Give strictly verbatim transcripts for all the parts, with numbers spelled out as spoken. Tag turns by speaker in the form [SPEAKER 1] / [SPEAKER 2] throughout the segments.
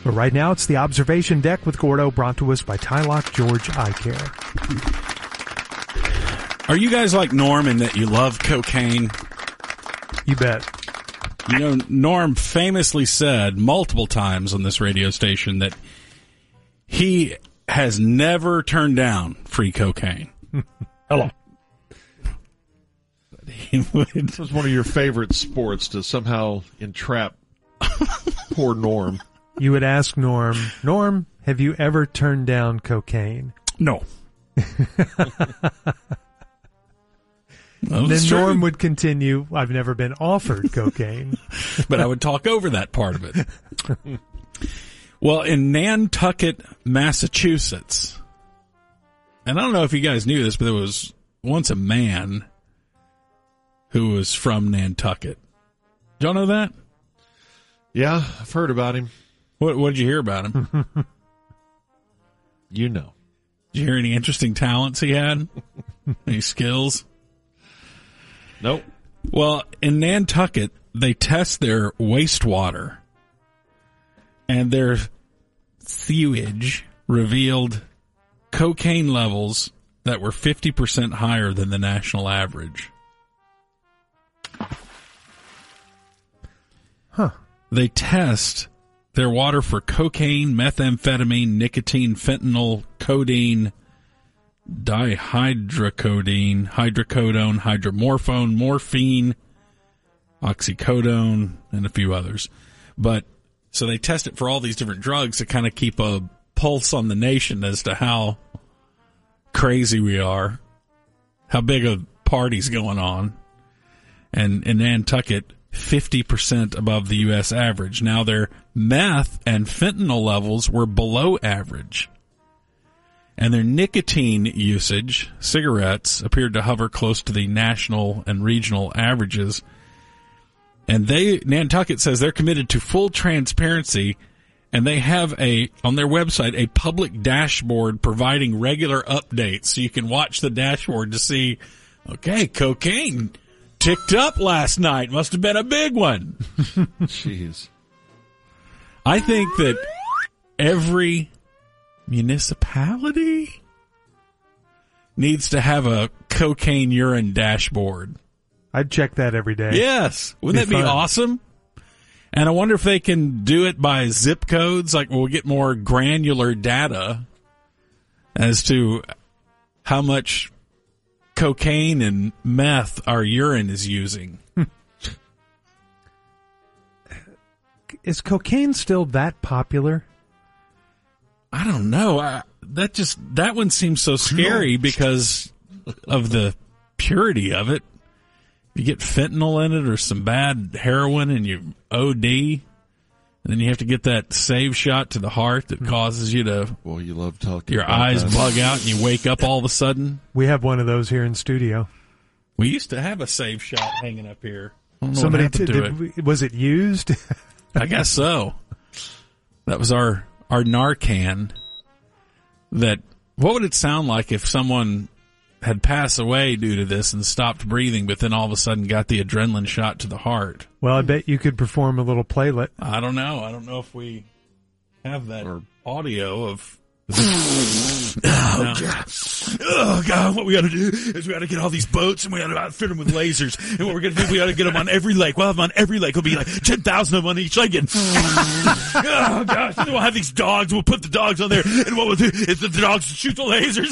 [SPEAKER 1] But right now, it's the Observation Deck with Gordo, brought to us by Tylock George Eye Care.
[SPEAKER 2] Are you guys like Norm in that you love cocaine?
[SPEAKER 1] You bet.
[SPEAKER 2] You know, Norm famously said multiple times on this radio station that he has never turned down free cocaine.
[SPEAKER 3] Hello.
[SPEAKER 2] He would.
[SPEAKER 3] This was one of your favorite sports to somehow entrap poor Norm.
[SPEAKER 1] You would ask Norm, Norm, have you ever turned down cocaine?
[SPEAKER 2] No.
[SPEAKER 1] Then
[SPEAKER 2] true.
[SPEAKER 1] Norm would continue, I've never been offered cocaine.
[SPEAKER 2] But I would talk over that part of it. Well, in Nantucket, Massachusetts, and I don't know if you guys knew this, but there was once a man who was from Nantucket. Did y'all know that?
[SPEAKER 3] Yeah, I've heard about him.
[SPEAKER 2] What What did you hear about him?
[SPEAKER 3] You know.
[SPEAKER 2] Did you hear any interesting talents he had? Any skills?
[SPEAKER 3] Nope.
[SPEAKER 2] Well, in Nantucket, they test their wastewater, and their sewage revealed cocaine levels that were fifty percent higher than the national average.
[SPEAKER 1] Huh.
[SPEAKER 2] They test their water for cocaine, methamphetamine, nicotine, fentanyl, codeine, dihydrocodone, hydrocodone, hydromorphone, morphine, oxycodone, and a few others. But so they test it for all these different drugs to kind of keep a pulse on the nation as to how crazy we are, how big a party's going on. And in Nantucket, fifty percent above the U S average. Now their meth and fentanyl levels were below average. And their nicotine usage, cigarettes, appeared to hover close to the national and regional averages. And they, Nantucket says they're committed to full transparency, and they have a, on their website, a public dashboard providing regular updates. So you can watch the dashboard to see, okay, cocaine ticked up last night. Must have been a big one.
[SPEAKER 3] Jeez.
[SPEAKER 2] I think that every municipality needs to have a cocaine urine dashboard.
[SPEAKER 1] I'd check that every day.
[SPEAKER 2] Yes. Wouldn't
[SPEAKER 1] Be
[SPEAKER 2] that be
[SPEAKER 1] fun.
[SPEAKER 2] awesome? And I wonder if they can do it by zip codes. Like, we'll get more granular data as to how much cocaine and meth our urine is using.
[SPEAKER 1] Is cocaine still that popular?
[SPEAKER 2] I don't know. I, that just that one seems so scary because of the purity of it. You get fentanyl in it or some bad heroin and you O D, and then you have to get that save shot to the heart that causes you to,
[SPEAKER 3] Well, you love talking
[SPEAKER 2] your
[SPEAKER 3] about
[SPEAKER 2] eyes
[SPEAKER 3] that.
[SPEAKER 2] bug out and you wake up all of a sudden.
[SPEAKER 1] We have one of those here in studio.
[SPEAKER 2] We used to have a save shot hanging up here. I don't know
[SPEAKER 1] Somebody
[SPEAKER 2] what happened
[SPEAKER 1] t-
[SPEAKER 2] to
[SPEAKER 1] did,
[SPEAKER 2] it.
[SPEAKER 1] we- was it used?
[SPEAKER 2] I guess so. That was our, our Narcan. That, what would it sound like if someone had passed away due to this and stopped breathing, but then all of a sudden got the adrenaline shot to the heart?
[SPEAKER 1] Well, I bet you could perform a little playlet.
[SPEAKER 2] I don't know. I don't know if we have that
[SPEAKER 3] Or-
[SPEAKER 2] audio of. Oh, God. Oh, God. What we got to do is we got to get all these boats and we got to outfit them with lasers. And what we're going to do, we got to get them on every lake. We'll have them on every lake. It'll be like ten thousand of them on each lake. And, oh, gosh. And then we'll have these dogs. We'll put the dogs on there. And what we'll do is the dogs shoot the lasers.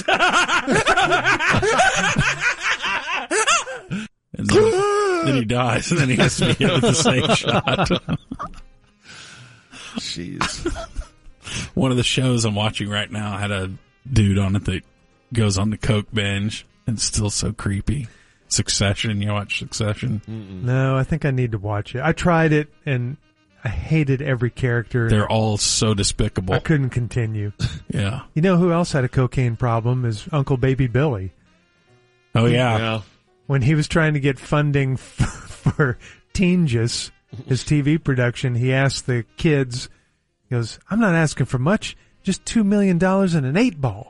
[SPEAKER 2] And then, then he dies. And then he has to be hit with the same shot.
[SPEAKER 3] Jeez.
[SPEAKER 2] One of the shows I'm watching right now had a dude on it that goes on the coke binge and it's still so creepy. Succession, you watch Succession?
[SPEAKER 1] No, I think I need to watch it. I tried it and I hated every character.
[SPEAKER 2] They're all so despicable.
[SPEAKER 1] I couldn't continue.
[SPEAKER 2] Yeah.
[SPEAKER 1] You know who else had a cocaine problem is Uncle Baby Billy.
[SPEAKER 2] Oh, yeah.
[SPEAKER 3] Yeah.
[SPEAKER 1] When he was trying to get funding f- for Teengis, his T V production, he asked the kids, he goes, I'm not asking for much, just two million dollars and an eight ball.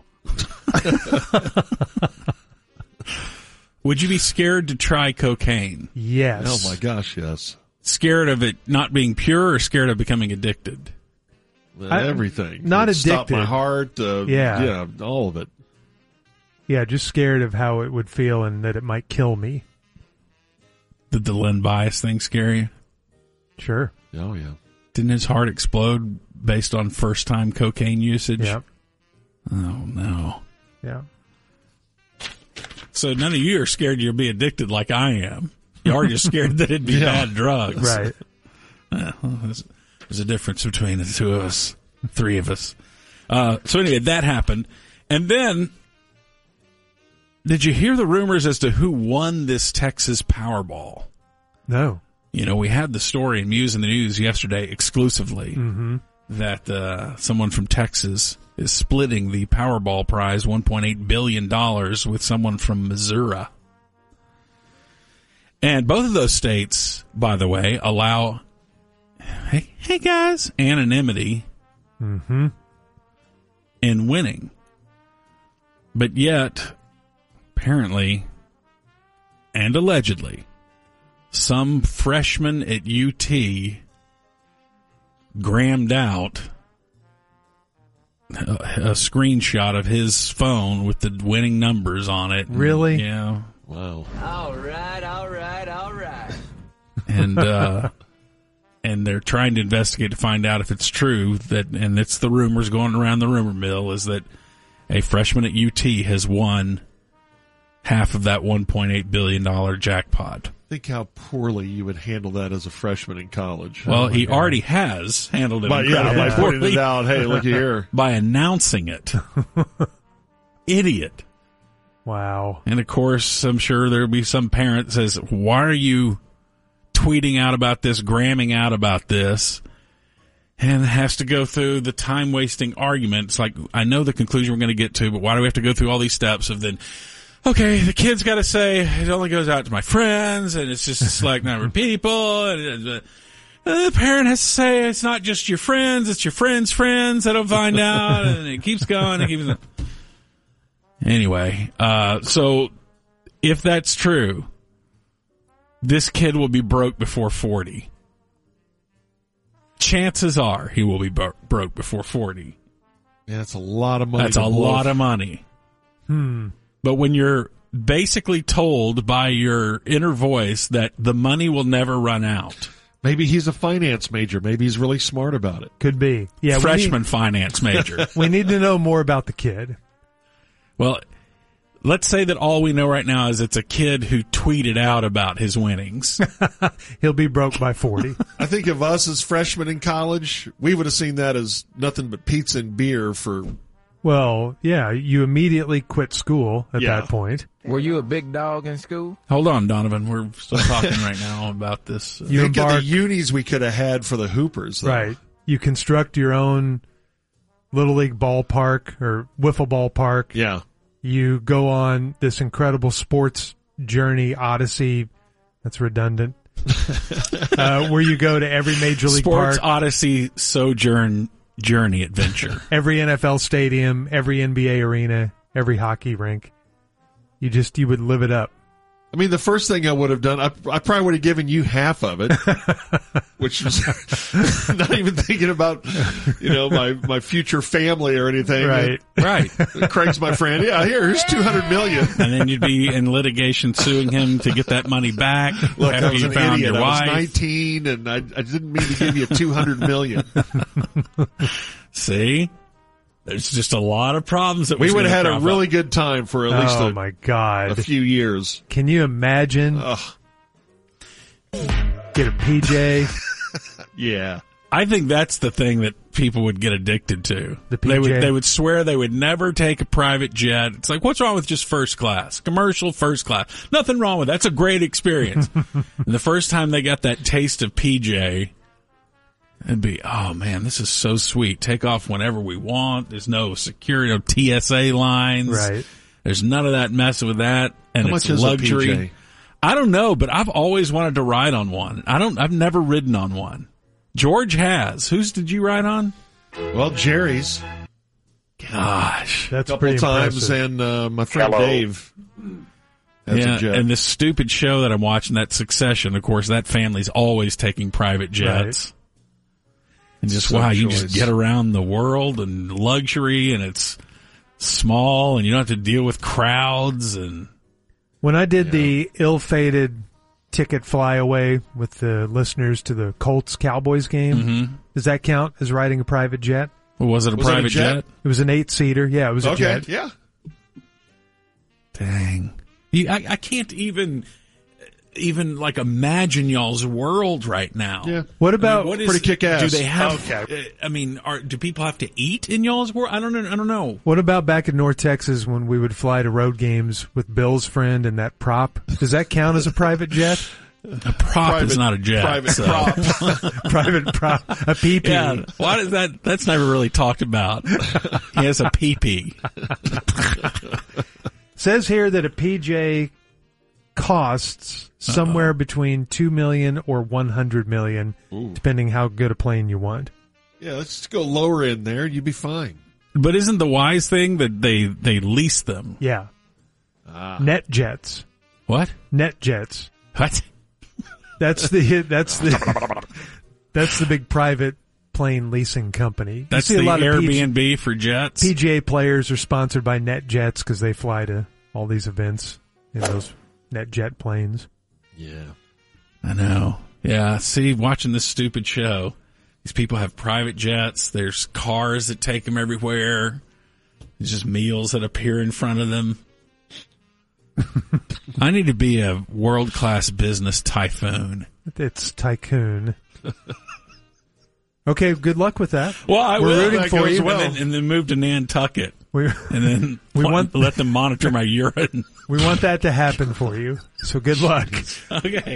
[SPEAKER 2] Would you be scared to try cocaine?
[SPEAKER 1] Yes.
[SPEAKER 3] Oh, my gosh, yes.
[SPEAKER 2] Scared of it not being pure or scared of becoming addicted?
[SPEAKER 1] I-
[SPEAKER 3] everything.
[SPEAKER 1] not
[SPEAKER 3] It stopped
[SPEAKER 1] addicted.
[SPEAKER 3] my heart. Uh,
[SPEAKER 1] Yeah.
[SPEAKER 3] yeah, all of it.
[SPEAKER 1] Yeah, just scared of how it would feel and that it might kill me.
[SPEAKER 2] Did the Len Bias thing scare you?
[SPEAKER 1] Sure.
[SPEAKER 3] Oh yeah.
[SPEAKER 2] Didn't his heart explode based on first time cocaine usage?
[SPEAKER 1] Yeah.
[SPEAKER 2] Oh no.
[SPEAKER 1] Yeah.
[SPEAKER 2] So none of you are scared you'll be addicted like I am. You are just scared that it'd be
[SPEAKER 3] Yeah.
[SPEAKER 2] bad drugs.
[SPEAKER 1] Right.
[SPEAKER 2] Yeah, well, there's, there's a difference between the two of us, three of us. Uh, so anyway, that happened. And then, did you hear the rumors as to who won this Texas Powerball?
[SPEAKER 1] No.
[SPEAKER 2] You know, we had the story in Muse in the News yesterday exclusively
[SPEAKER 1] Mm-hmm.
[SPEAKER 2] that uh, someone from Texas is splitting the Powerball prize, one point eight billion dollars, with someone from Missouri. And both of those states, by the way, allow, hey, hey guys, anonymity
[SPEAKER 1] Mm-hmm.
[SPEAKER 2] in winning. But yet, apparently, and allegedly, some freshman at U T grammed out a, a screenshot of his phone with the winning numbers on it.
[SPEAKER 1] Really?
[SPEAKER 2] Yeah.
[SPEAKER 3] Wow.
[SPEAKER 4] All right, all right, all right.
[SPEAKER 2] And, uh, and they're trying to investigate to find out if it's true that, and it's the rumors going around the rumor mill, is that a freshman at U T has won half of that one point eight billion dollars jackpot.
[SPEAKER 3] Think how poorly you would handle that as a freshman in college.
[SPEAKER 2] Well,
[SPEAKER 1] Oh, my
[SPEAKER 2] he
[SPEAKER 1] God.
[SPEAKER 2] already has handled it
[SPEAKER 3] But yeah,
[SPEAKER 2] incredibly
[SPEAKER 3] by pointing
[SPEAKER 2] poorly
[SPEAKER 3] it out, hey, look here.
[SPEAKER 2] by announcing it. Idiot.
[SPEAKER 1] Wow.
[SPEAKER 2] And of course, I'm sure there'll be some parent that says, why are you tweeting out about this, gramming out about this? And has to go through the time-wasting argument. It's like, I know the conclusion we're going to get to, but why do we have to go through all these steps of then, okay, the kid's got to say, it only goes out to my friends, and it's just a select number of people, and uh, the parent has to say, it's not just your friends, it's your friends' friends that'll find out, and it keeps going, and keeps going. Anyway, uh, so if that's true, this kid will be broke before forty. Chances are he will be bro- broke before forty.
[SPEAKER 3] Yeah, that's a lot of money.
[SPEAKER 2] That's a lot of money.
[SPEAKER 1] Hmm.
[SPEAKER 2] But when you're basically told by your inner voice that the money will never run out,
[SPEAKER 3] Maybe he's a finance major. Maybe he's really smart about it.
[SPEAKER 1] Could be. Yeah.
[SPEAKER 2] freshman finance major.
[SPEAKER 1] We need, we need to know more about the kid.
[SPEAKER 2] Well, let's say that all we know right now is it's a kid who tweeted out about his winnings.
[SPEAKER 1] He'll be broke by forty.
[SPEAKER 3] I think of us as freshmen in college, we would have seen that as nothing but pizza and beer for.
[SPEAKER 1] Well, yeah, you immediately quit school at
[SPEAKER 3] Yeah.
[SPEAKER 1] that point.
[SPEAKER 4] Were you a big dog in school?
[SPEAKER 2] Hold on, Donovan. We're still talking right now about this. Uh,
[SPEAKER 1] You
[SPEAKER 3] Think of
[SPEAKER 1] embark,
[SPEAKER 3] the unis we could have had for the Hoopers. Though.
[SPEAKER 1] right. You construct your own Little League ballpark or wiffle ball park.
[SPEAKER 3] Yeah.
[SPEAKER 1] You go on this incredible sports journey, odyssey. That's redundant. uh, where you go to every major league
[SPEAKER 2] Sports
[SPEAKER 1] park,
[SPEAKER 2] Odyssey Sojourn Journey Adventure.
[SPEAKER 1] every N F L stadium, every N B A arena, every hockey rink. You just, you would live it up.
[SPEAKER 3] I mean, the first thing I would have done, I, I probably would have given you half of it, which was not even thinking about, you know, my, my future family or anything.
[SPEAKER 1] Right.
[SPEAKER 2] Right.
[SPEAKER 3] Craig's my friend. Yeah, here, here's two hundred million.
[SPEAKER 2] And then you'd be in litigation suing him to get that money back
[SPEAKER 3] Look,
[SPEAKER 2] after
[SPEAKER 3] I was
[SPEAKER 2] you
[SPEAKER 3] an
[SPEAKER 2] found
[SPEAKER 3] idiot.
[SPEAKER 2] your
[SPEAKER 3] I was
[SPEAKER 2] wife.
[SPEAKER 3] nineteen and I, I didn't mean to give you two hundred million.
[SPEAKER 2] See? There's just a lot of problems that
[SPEAKER 3] We
[SPEAKER 2] was
[SPEAKER 3] would have
[SPEAKER 2] gonna
[SPEAKER 3] had a
[SPEAKER 2] crop
[SPEAKER 3] really
[SPEAKER 2] up.
[SPEAKER 3] good time for at least
[SPEAKER 1] Oh
[SPEAKER 3] a,
[SPEAKER 1] my God.
[SPEAKER 3] a few years.
[SPEAKER 1] Can you imagine?
[SPEAKER 3] Ugh.
[SPEAKER 1] Get a P J.
[SPEAKER 3] Yeah.
[SPEAKER 2] I think that's the thing that people would get addicted to.
[SPEAKER 1] The
[SPEAKER 2] They would
[SPEAKER 1] P J.
[SPEAKER 2] they would swear they would never take a private jet. It's like, what's wrong with just first class? Commercial first class. Nothing wrong with that. That's a great experience. And the first time they got that taste of P J, it'd be, oh man, this is so sweet. Take off whenever we want. There's no security, no T S A lines.
[SPEAKER 1] Right.
[SPEAKER 2] There's none of that messing with that. And
[SPEAKER 3] How
[SPEAKER 2] it's
[SPEAKER 3] much is
[SPEAKER 2] luxury.
[SPEAKER 3] a P J?
[SPEAKER 2] I don't know, but I've always wanted to ride on one. I don't, I've never ridden on one. George has. Whose did you ride on?
[SPEAKER 3] Well, Jerry's
[SPEAKER 2] Gosh.
[SPEAKER 1] That's
[SPEAKER 3] a couple
[SPEAKER 1] pretty
[SPEAKER 3] times,
[SPEAKER 1] impressive.
[SPEAKER 3] and uh, my friend
[SPEAKER 5] Hello.
[SPEAKER 3] Dave has
[SPEAKER 2] Yeah,
[SPEAKER 3] a jet.
[SPEAKER 2] and this stupid show that I'm watching, that Succession, of course, that family's always taking private jets. And just,
[SPEAKER 3] So
[SPEAKER 2] wow, you
[SPEAKER 3] choice.
[SPEAKER 2] just get around the world and luxury, and it's small, and you don't have to deal with crowds. And
[SPEAKER 1] When I did the ill-fated ticket flyaway with the listeners to the Colts-Cowboys game,
[SPEAKER 2] Mm-hmm.
[SPEAKER 1] does that count as riding a private jet?
[SPEAKER 2] was it a
[SPEAKER 3] Was that a
[SPEAKER 2] private
[SPEAKER 3] jet?
[SPEAKER 2] jet?
[SPEAKER 1] It was an eight-seater. Yeah, it was a
[SPEAKER 3] Okay,
[SPEAKER 1] jet.
[SPEAKER 3] yeah.
[SPEAKER 2] Dang. You, I, I can't even, even like imagine y'all's world right now.
[SPEAKER 3] Yeah.
[SPEAKER 1] What
[SPEAKER 2] I mean,
[SPEAKER 1] about...
[SPEAKER 2] what is-
[SPEAKER 3] pretty kick-ass.
[SPEAKER 2] Do they have?
[SPEAKER 3] Okay.
[SPEAKER 2] uh, I mean, are, do people have to eat in y'all's world? I don't know. I don't know.
[SPEAKER 1] What about back in North Texas when we would fly to road games with Bill's friend and that prop? Does that count as a private jet?
[SPEAKER 2] A prop is
[SPEAKER 3] Private-
[SPEAKER 2] not a jet.
[SPEAKER 3] Private
[SPEAKER 2] so.
[SPEAKER 3] prop.
[SPEAKER 1] Private prop, a P P.
[SPEAKER 2] Yeah. Why does that? That's never really talked about. He has a pee-pee.
[SPEAKER 1] Says here that a P J costs somewhere between two million or one hundred million,
[SPEAKER 3] Ooh.
[SPEAKER 1] depending how good a plane you want.
[SPEAKER 3] Yeah, let's just go lower in there and you'd be fine.
[SPEAKER 2] But isn't the wise thing that they they lease them?
[SPEAKER 1] Yeah.
[SPEAKER 3] Ah.
[SPEAKER 1] Net jets.
[SPEAKER 2] What?
[SPEAKER 1] Net jets.
[SPEAKER 2] What?
[SPEAKER 1] That's the that's the that's the big private plane leasing company. You
[SPEAKER 2] That's
[SPEAKER 1] see
[SPEAKER 2] the
[SPEAKER 1] a lot of P G
[SPEAKER 2] Airbnb for jets.
[SPEAKER 1] P G A players are sponsored by NetJets because they fly to all these events in those NetJet planes.
[SPEAKER 3] Yeah.
[SPEAKER 2] I know. Yeah. See, watching this stupid show, these people have private jets. There's cars that take them everywhere. There's just meals that appear in front of them. I need to be a world-class business typhoon.
[SPEAKER 1] It's tycoon. Okay, good luck with that.
[SPEAKER 2] Well, I
[SPEAKER 1] We're
[SPEAKER 2] will.
[SPEAKER 1] rooting
[SPEAKER 3] That
[SPEAKER 1] for
[SPEAKER 3] goes
[SPEAKER 1] you.
[SPEAKER 3] well.
[SPEAKER 2] And then, and then move to Nantucket.
[SPEAKER 1] We
[SPEAKER 2] And then
[SPEAKER 1] We
[SPEAKER 2] wa-
[SPEAKER 1] want-
[SPEAKER 2] let them monitor my urine.
[SPEAKER 1] we want that to happen for you. So good luck.
[SPEAKER 2] Okay.